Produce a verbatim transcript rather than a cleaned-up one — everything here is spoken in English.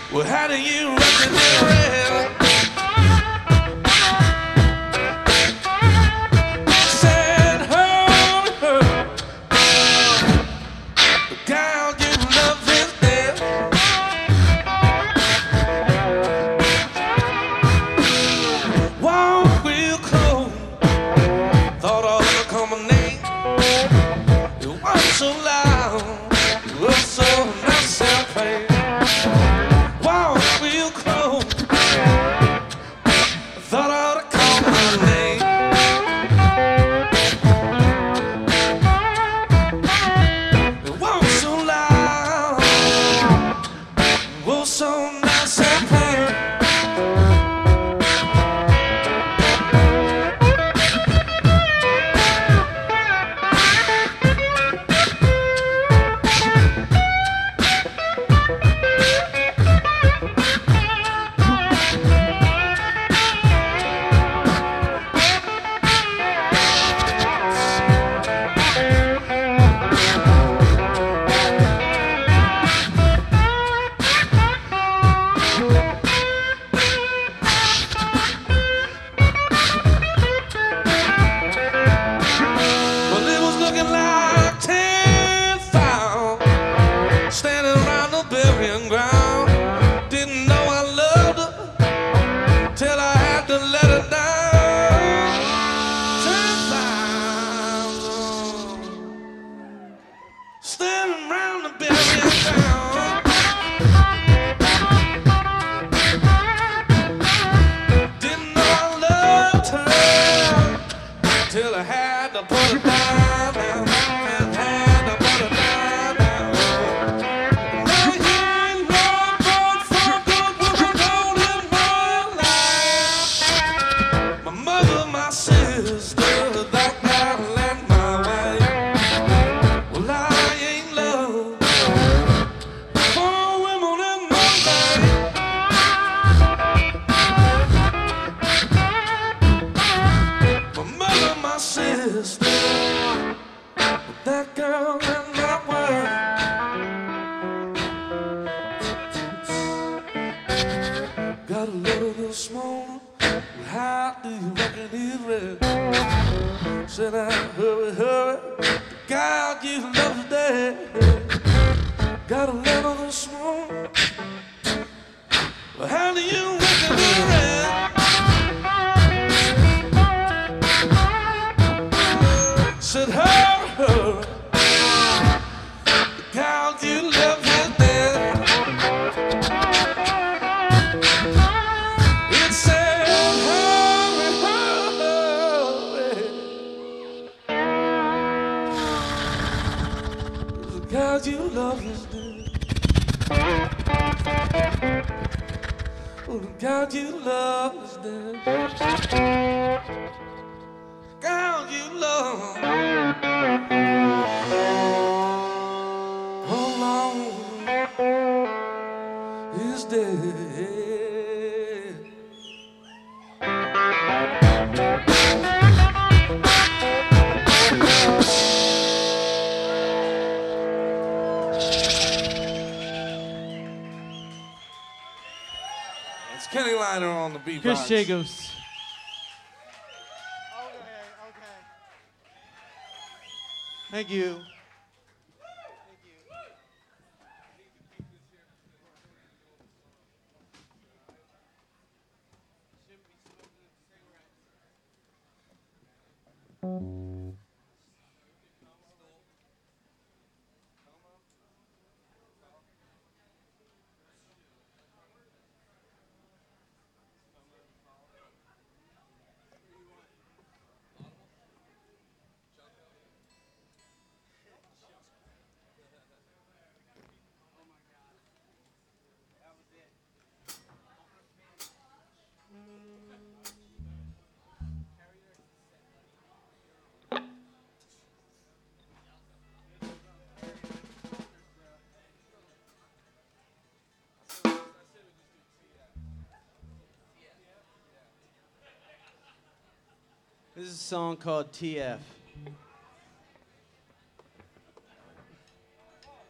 Well, how do you reckon it real? Said hurry, hurry. The gal you love is dead. Walk real close. Thought I was a common name. It wasn't so loud. It was so nice and plain. Walk real close. Thought I ought to call my name. It wasn't so loud. It was so nice and plain. Well, it was looking like ten found standing around the burying ground. Didn't know I loved her till I had to let her down. Ten found standing around the burying ground. Didn't know I loved her till I had to put it down, down, down, had to put it down, down. Now you know God for good was a gold in my life. My mother, my sister, that gal and my wife. Well, I ain't loved four women in my life. My mother, my sister, that girl and my wife. Got a letter this morning. Well, how do you reckon it's read? Said I hurry, hurry. The guy you love is dead. Got a letter this morning. Well, how do you reckon it's read? Said hurry, hurry. The gal you love is dead. It said hurry, hurry. The gal you love is dead. Oh, the gal you love is dead. Gal you love. Oh, Lord, is dead. It's Kenny Liner on the beatbox. Chris Jacobs. Thank you. This is a song called T F.